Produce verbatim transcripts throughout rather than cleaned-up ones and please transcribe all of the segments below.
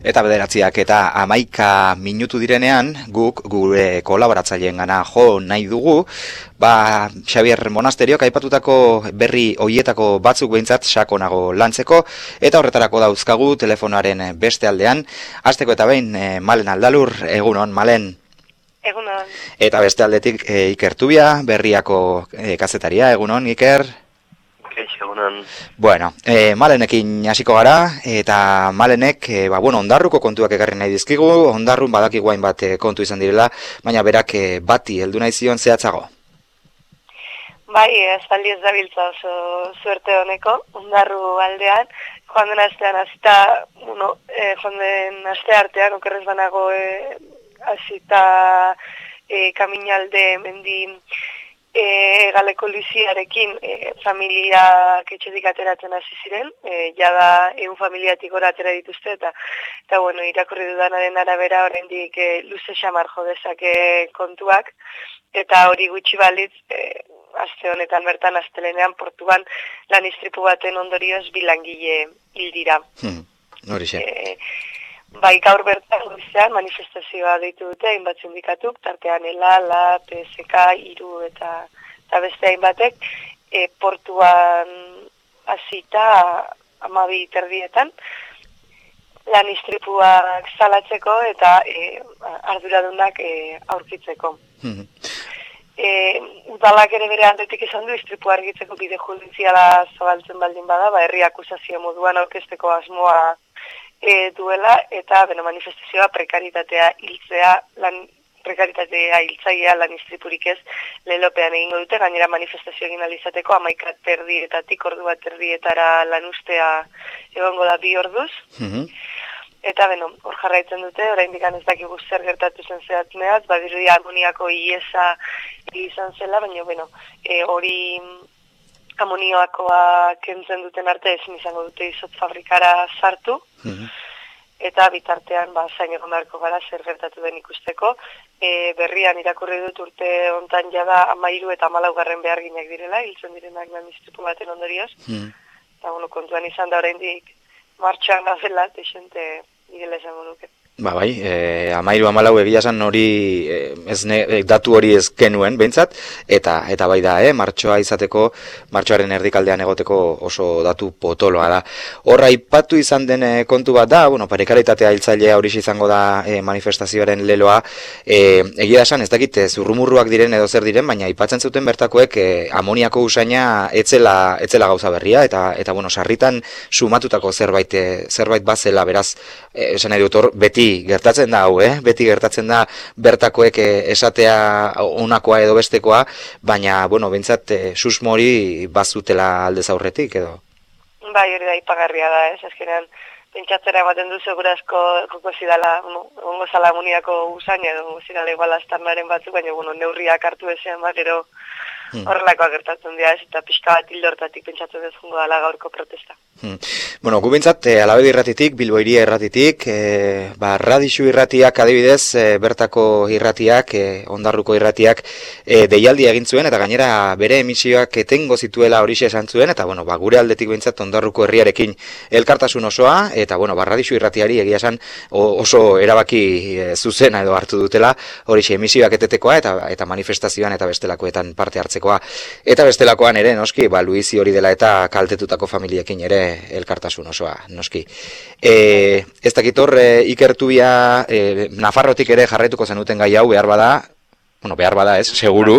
Eta bederatziak eta hamaika minutu direnean, guk gure kolaboratzaileen gana jo nahi dugu, ba, Xabier Monasteriok aipatutako berri hoietako batzuk behintzat sakonago lantzeko, eta horretarako dauzkagu telefonaren beste aldean. Hasteko eta behin, e, Malen Aldalur, egunon, Malen. Egunon. Eta beste aldetik e, Iker Tubia, berriako e, kazetaria, egunon, Iker. Egunon. Bueno, e, Malenekin hasiko gara, eta Malenek, e, ba, bueno, ondarruko kontuak ekarri nahi dizkigu, ondarrun badaki guain bat e, kontu izan direla, baina berak e, bati heldu nahi zion zehatzago. Bai, espaldi ez dabiltza oso suerte honeko, ondarru aldean, joan den astean azita, bueno, e, joan den aste artean, okerrez banago e, azita e, kaminalde mendi E, galeko liziarekin e, familiak etxetik ateratzen hasi ziren, e, jada egun familiatik gora atera dituzte, eta, eta bueno, irakurri dudanaren arabera oraindik e, luze xamar jo dezake kontuak, eta hori gutxi balitz, e, aste honetan bertan astelenean Portuan lan istripu baten ondorioz bi langile hil dira. Hmm, hori xe. E, Bai, gaur bertan goizean manifestazioa deitu dute hainbat sindikatuk, tartean ELA, LA, P S K, Iru eta, eta beste hainbatek, e, Portuan hasita hamabi terdietan, lan istripuak salatzeko eta e, arduradunak e, aurkitzeko. Hmm. E, udalak ere bere aldetik esan du istripu argitzeko bide judiziala zabaltzen baldin bada, ba, herri akusazio moduan aurkezteko asmoa E, duela, eta beno, manifestazioa prekaritatea hiltzea, lan prekaritatea hiltzailea lan istripurik ez lelopean egingo dute, gainera manifestazio egin alizateko hamaika terdietatik ordu bat terdietara lan ustea egongo da bi orduz. Mm-hmm. Eta beno, hor jarraitzen dute, oraindik ez dakigu zer gertatu zen zehatz-mehatz, badirudi amoniako iesa izan zela, baina beno, e, hori amonioakoa kentzen duten arte ezin izango dute izot fabrikara sartu, mm-hmm. eta bitartean ba, zain egon beharko gara zer gertatu den ikusteko. E, berrian irakurri dut urte hontan jada amairu eta amalaugarren beharginak direla, hiltzen direnak lan istripu baten ondorioz. Mm-hmm. Eta bueno, kontuan izan da oraindik martxan gazela, texente direla esango nuke. Ba bai, e, amairu amalau egia esan hori e, ez ne, e, datu hori ez genuen behintzat, eta eta bai da, eh, martxoa izateko, martxoaren erdikaldean egoteko oso datu potoloa da. Horra aipatu izan den e, kontu bat da, bueno, prekaritatea hiltzailea hori izango da e, manifestazioaren leloa, e, egia esan ez dakit zurrumurruak diren edo zer diren, baina aipatzen zuten bertakoek e, amoniako usaina etzela, etzela gauza berria, eta eta bueno, sarritan sumatutako zerbait, e, zerbait bazela, beraz, e, esan nahi dut hor, beti gertatzen da hau, eh? Beti gertatzen da bertakoek esatea onakoa edo bestekoa, baina, bueno, bintzat, eh, susmo hori bazutela aldez aurretik, edo? Bai, hori da, ipagarria da, ez, azkenean, pentsatzera ematen du segurazko joko zidala, no, ongo zala amoniako usaina, edo ongo zidala igual astarnaren batzuk, baina, bueno, neurriak hartu ezean bat, gero hmm. horrelakoa gertatzen dira, ez, eta pixka bat hildortatik pentsatzen ez jungo dala gaurko protesta. Hmm. Bueno, gu bintzat, e, Alabedi irratitik, Bilbo Hiria irratitik, e, ba, Radixu irratiak adibidez, e, bertako irratiak, e, ondarruko irratiak, e, deialdi egin zuen, eta gainera bere emisioak etengo zituela horixe esan zuen, eta bueno, ba, gure aldetik bintzat ondarruko herriarekin elkartasun osoa, eta bueno, ba, Radixu irratiari egia esan oso erabaki e, zuzena edo hartu dutela, horixe emisioak etetekoa, eta, eta manifestazioan eta bestelakoetan parte hartzekoa. Eta bestelakoan ere, noski, ba, Luizi hori dela eta kaltetutako familiekin ere elkartasun osoa, noski. E, ez dakit hor, e, Iker Tubia, e, Nafarrotik ere jarraituko zenuten gai hau, behar bada, bueno, behar bada ez, seguru.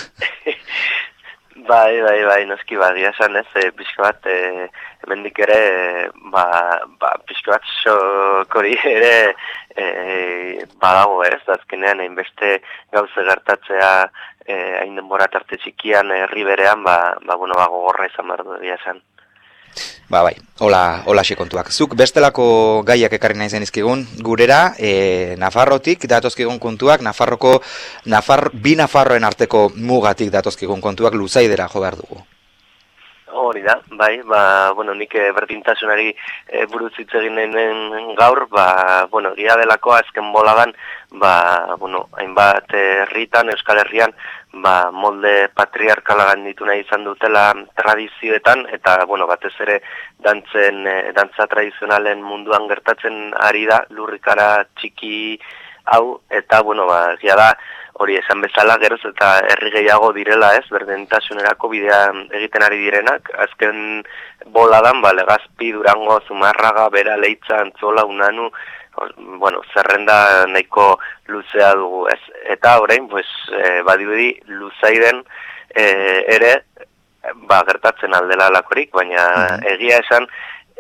Bai, bai, bai, noski, badia esan ez, e, pixko bat, e, hemendik ere, ba, ba, pixko bat sokori ere e, badago ez, azkenean, hainbeste gauze gertatzea, e, hain denbora tarte txikian herri berean, ba, ba, bueno, ba, gogorra izan behar du egia esan. Ba, bai, hola, hola kontuak. Zuk bestelako gaiak ekarri nahi zen izkigun, gurera, e, Nafarrotik datozkigun kontuak, Nafarroko, Nafar, bi Nafarroen arteko mugatik datozkigun kontuak luzaidera jo behar dugu. Hori da, bai, ba, bueno, nik e, berdintasunari e, buruz hitz egin nahi gaur, ba, bueno, egia delako azken boladan, ba, bueno, hainbat herritan, Euskal Herrian, ba, molde patriarkala ganditu nahi izan dutela tradizioetan, eta, bueno, batez ere dantzen, e, dantza tradizionalen munduan gertatzen ari da, lurrikara txiki hau, eta, bueno, ba, egia da, hori esan bezala, geroz eta herri gehiago direla, ez, berdintasunerako bidea egiten ari direnak, azken boladan, ba, Legazpi, Durango, Zumarraga, Bera, Leitza, Antzola, Unanu, bueno, zerrenda nahiko luzea dugu, ez, eta orain, pues, e, badirudi luzaiden e, ere, ba, gertatzen aldela lakorik, baina egia esan,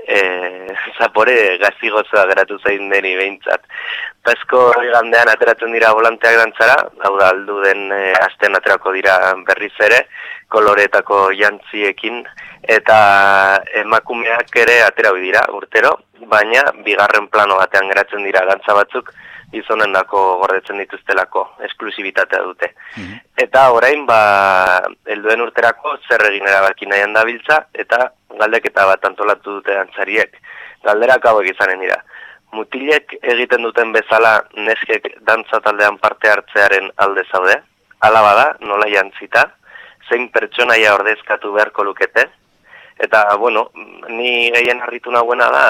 E, zapore gazigozoa geratu zain deni behintzat. Pezko gandean ateratzen dira volanteak dantzara, hau da aldu den e, astean aterako dira berriz ere, koloretako jantziekin, eta emakumeak ere atera hoi dira urtero, baina bigarren plano batean geratzen dira dantza batzuk, gizonen dako gordetzen dituztelako, esklusibitatea dute. Mm-hmm. Eta orain, ba, helduen urterako zer egin erabaki nahian dabiltza, eta galdeketa bat antolatu dute dantzariek. Galderak hauek izanen dira. Mutilek egiten duten bezala neskek dantza taldean parte hartzearen alde zaude? Hala bada, nola jantzita? Zein pertsonaia ordezkatu beharko lukete? Eta, bueno, ni gehien harritu nagoena da,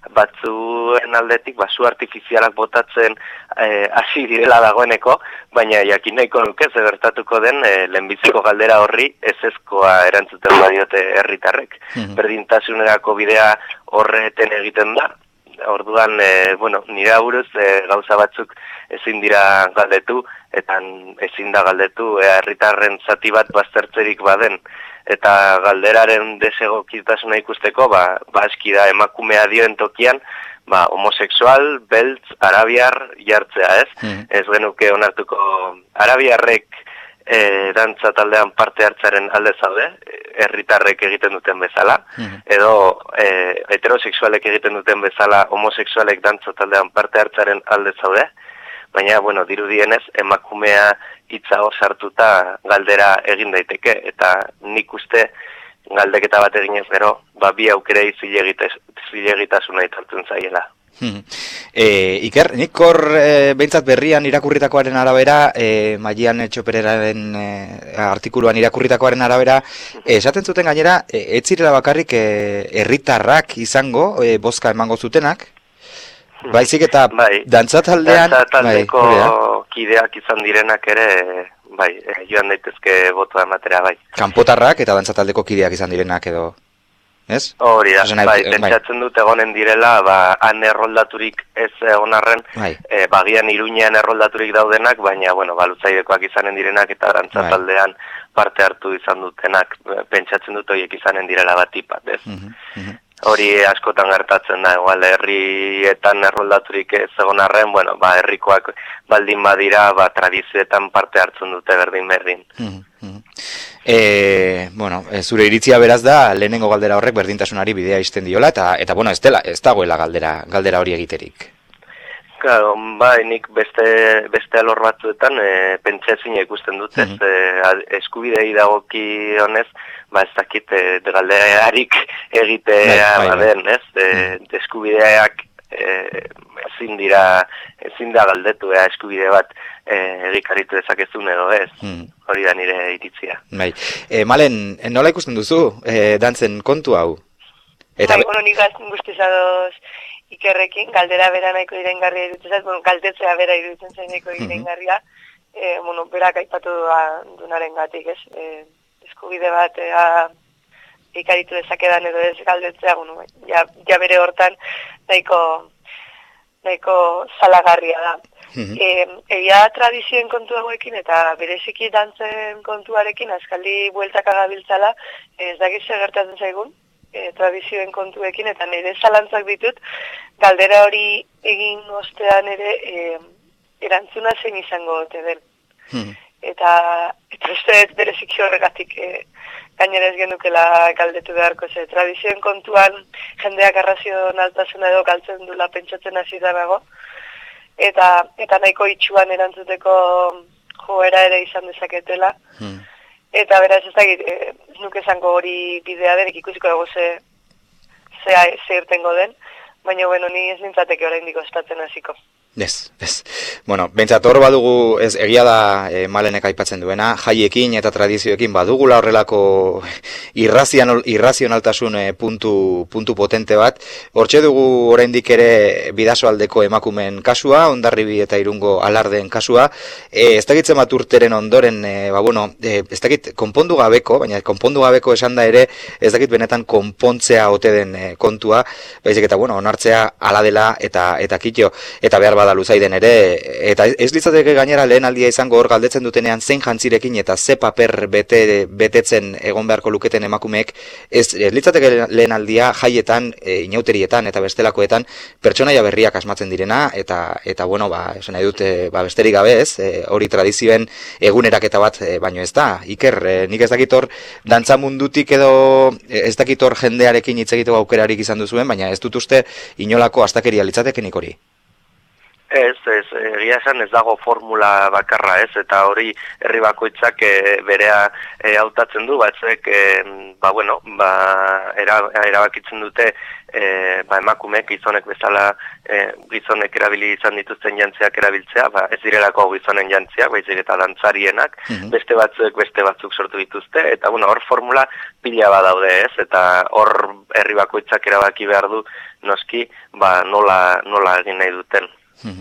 batzuen aldetik, basu artifizialak botatzen hasi e, direla dagoeneko, baina jakin nahiko nuke gertatuko den e, lehenbiziko galdera horri ezezkoa erantzuten badiote herritarrek. Mm-hmm. Berdintasunerako bidea horreten egiten da. Orduan, e, bueno, nire aburuz e, gauza batzuk ezin dira galdetu, eta ezin da galdetu e, herritarren zati bat baztertzerik baden. Eta galderaren desegokitasuna ikusteko, ba, ba eski da emakumea dioen tokian, ba, homosexual, beltz, arabiar jartzea, ez? Mm. Ez genuke onartuko arabiarrek e, dantza taldean parte hartzaren alde zaude, herritarrek egiten duten bezala, mm. edo e, heterosexualek egiten duten bezala, homosexualek dantza taldean parte hartzaren alde zaude, baina, bueno, dirudienez, emakumea hitza sartuta galdera egin daiteke, eta nik uste galdeketa bat eginez gero, ba, bi aukerei zilegitasuna itartzen zaiela. Hmm. E, Iker, nik hor e, behintzat berrian irakurritakoaren arabera, e, Maian Etxopereraren e, artikuluan irakurritakoaren arabera, e, esaten zuten gainera, e, ez zirela bakarrik herritarrak e, izango, e, bozka emango zutenak, baizik eta bai, dantzataldean dantzataldeko bai, kideak izan direnak ere bai, joan daitezke botoa ematera bai. Kanpotarrak eta dantzataldeko kideak izan direnak edo, ez? Hori da, bai, pentsatzen dut egonen direla, ba, han erroldaturik ez egon arren, bai. e, bagian Iruñean erroldaturik daudenak, baina, bueno, balutzaidekoak izanen direnak eta dantzataldean bai. Parte hartu izan dutenak, pentsatzen dut horiek izanen direla bat tipat, ez? Mm-hmm. Mm-hmm. Hori askotan gertatzen da, igual herrietan erroldaturik ez egon arren, bueno, ba, herrikoak baldin badira, ba, tradizioetan parte hartzen dute berdin-berdin. Mm-hmm. E, bueno, e, zure iritzia beraz da, lehenengo galdera horrek berdintasunari bidea izten diola, eta, eta bueno, ez, dela, ez dagoela galdera, galdera hori egiterik. Claro, bai, nik beste, beste alor batzuetan e, pentsezina ikusten dut, ez, mm-hmm. e, eskubidei dagoki honez, ba ez dakit e, galdearik egitea bai, bai, baden, ez, e, mm-hmm. eskubideak e, ezin dira, ezin da galdetu, ea, eskubide bat e, egikaritu dezakezun edo ez, mm-hmm. hori da nire iritzia. Bai, e, Malen, nola ikusten duzu, e, dantzen kontu hau? Eta... Bai, bueno, nik guztizadoz Ikerrekin, galdera bera nahiko irengarria iruditzen, bueno, galdetzea bera iruditzen zain nahiko irengarria, mm-hmm. e, bueno, berak aipatu dunaren gatik, ez? E, eskubide bat ea, ikaritu dezakedan edo ez galdetzea, bueno, ja, ja bere hortan nahiko, nahiko salagarria da. Mm-hmm. E, egia tradizioen kontu hauekin eta bereziki dantzen kontuarekin azkaldi bueltaka gabiltzala, ez dakiz gertatzen zaigun, E, tradizioen kontuekin, eta nire zalantzak ditut, galdera hori egin ostean ere e, erantzuna zein izango ote den. Hmm. Eta, eta uste bereziki horregatik e, gainera ez genukela galdetu beharko ze. Tradizioen kontuan jendeak arrazionaltasuna edo galtzen dula pentsatzen hasi dago, eta, eta nahiko itxuan erantzuteko joera ere izan dezaketela. Hmm. eta beraz ez dakit, e, ez nuke esango hori bidea denik ikusiko dugu ze, ze, ze irtengo den, baina bueno, ni ez nintzateke oraindik ospatzen hasiko. Ez, ez. Bueno, bentsat hor badugu, ez egia da e, Malenek aipatzen duena, jaiekin eta tradizioekin badugula horrelako irrazion, irrazionaltasun e, puntu, puntu potente bat. Hortxe dugu oraindik ere Bidasoaldeko emakumen kasua, Hondarribi eta Irungo alardeen kasua. E, ez dakitzen bat urteren ondoren, e, ba bueno, e, ez dakit konpondu gabeko, baina konpondu gabeko esan da ere, ez dakit benetan konpontzea ote den e, kontua, baizik eta bueno, onartzea ala dela eta, eta kitio, eta behar bada luzaiden ere, eta ez litzateke gainera lehen aldia izango hor galdetzen dutenean zein jantzirekin eta ze paper bete, betetzen egon beharko luketen emakumeek, ez, ez litzateke lehen aldia jaietan, e, inauterietan eta bestelakoetan pertsonaia berriak asmatzen direna, eta eta bueno, ba, esan nahi dute, ba, besterik gabe ez, e, hori tradizioen eguneraketa bat e, baino ez da. Iker, e, nik ez dakit hor dantza mundutik edo ez dakit hor jendearekin hitz egiteko aukerarik izan duzuen, baina ez dut uste inolako astakeria litzatekenik hori. Ez, ez, egia esan ez dago formula bakarra ez, eta hori herri bakoitzak e, berea e, hautatzen du, batzek, e, ba bueno, ba, era, erabakitzen dute e, ba, emakumeek gizonek bezala e, gizonek erabili izan dituzten jantziak erabiltzea, ba, ez direlako gizonen jantziak, baizik eta dantzarienak, mm-hmm. beste batzuk beste batzuk sortu dituzte, eta bueno, hor formula pila badaude ez, eta hor herri bakoitzak erabaki behar du noski, ba, nola, nola egin nahi duten.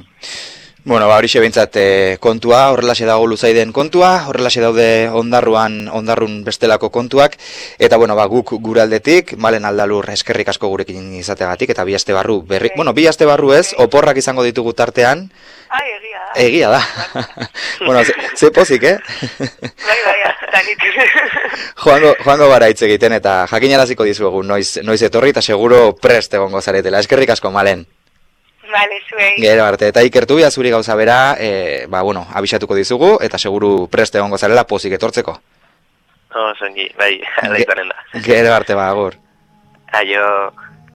Bueno, ba, horixe behintzat e, kontua, horrelaxe dago luzaiden kontua, horrelaxe daude ondarruan, ondarrun bestelako kontuak, eta bueno, ba, guk gure aldetik, Malen Aldalur eskerrik asko gurekin izateagatik, eta bi aste barru, berri, bueno, bi aste barru ez, oporrak izango ditugu tartean. Ai, egia da. Egia da. Bueno, ze, ze pozik, eh? Bai, bai, aztanik. joango, joango bara hitz egiten, eta jakinaraziko dizuegu noiz, noiz etorri, eta seguro prest egongo zaretela. Eskerrik asko, Malen. Vale, zuei. Gero arte, eta ikertu bia zuri gauza bera, e, ba, bueno, abisatuko dizugu, eta seguru preste egongo zarela pozik etortzeko. No, zongi, bai, alaitaren da. Gero arte, ba, agur. Aio.